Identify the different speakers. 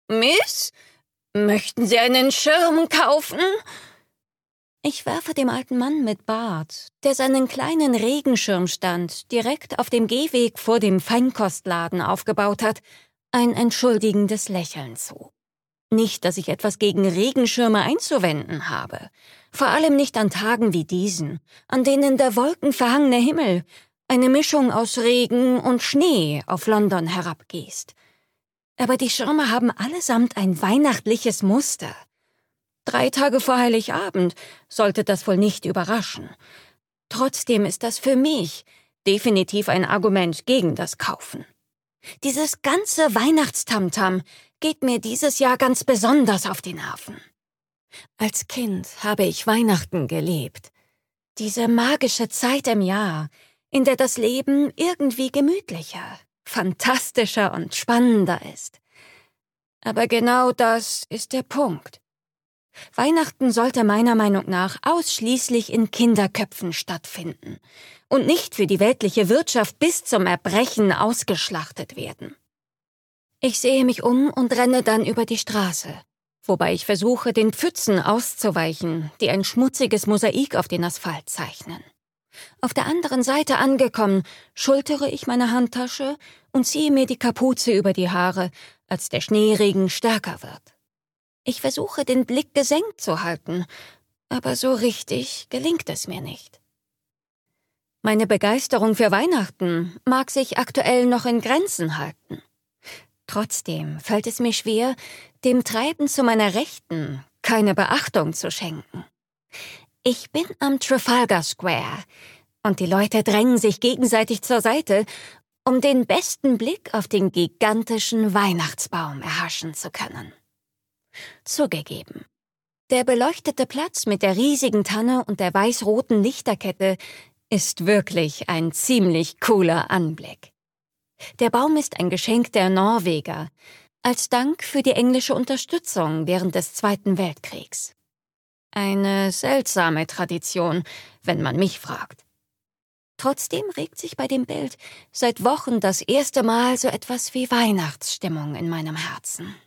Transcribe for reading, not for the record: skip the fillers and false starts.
Speaker 1: Miss, möchten Sie einen Schirm kaufen? Ich werfe dem alten Mann mit Bart, der seinen kleinen Regenschirmstand direkt auf dem Gehweg vor dem Feinkostladen aufgebaut hat, ein entschuldigendes Lächeln zu. Nicht, dass ich etwas gegen Regenschirme einzuwenden habe. Vor allem nicht an Tagen wie diesen, an denen der wolkenverhangene Himmel, eine Mischung aus Regen und Schnee, auf London herabgießt. Aber die Schirme haben allesamt ein weihnachtliches Muster. 3 Tage vor Heiligabend sollte das wohl nicht überraschen. Trotzdem ist das für mich definitiv ein Argument gegen das Kaufen. Dieses ganze Weihnachtstamtam geht mir dieses Jahr ganz besonders auf die Nerven. Als Kind habe ich Weihnachten gelebt. Diese magische Zeit im Jahr, in der das Leben irgendwie gemütlicher, fantastischer und spannender ist. Aber genau das ist der Punkt. Weihnachten sollte meiner Meinung nach ausschließlich in Kinderköpfen stattfinden und nicht für die weltliche Wirtschaft bis zum Erbrechen ausgeschlachtet werden. Ich sehe mich um und renne dann über die Straße, wobei ich versuche, den Pfützen auszuweichen, die ein schmutziges Mosaik auf den Asphalt zeichnen. Auf der anderen Seite angekommen, schultere ich meine Handtasche und ziehe mir die Kapuze über die Haare, als der Schneeregen stärker wird. Ich versuche, den Blick gesenkt zu halten, aber so richtig gelingt es mir nicht. Meine Begeisterung für Weihnachten mag sich aktuell noch in Grenzen halten. Trotzdem fällt es mir schwer, dem Treiben zu meiner Rechten keine Beachtung zu schenken. Ich bin am Trafalgar Square und die Leute drängen sich gegenseitig zur Seite, um den besten Blick auf den gigantischen Weihnachtsbaum erhaschen zu können. Zugegeben, der beleuchtete Platz mit der riesigen Tanne und der weiß-roten Lichterkette ist wirklich ein ziemlich cooler Anblick. Der Baum ist ein Geschenk der Norweger, als Dank für die englische Unterstützung während des Zweiten Weltkriegs. Eine seltsame Tradition, wenn man mich fragt. Trotzdem regt sich bei dem Bild seit Wochen das erste Mal so etwas wie Weihnachtsstimmung in meinem Herzen.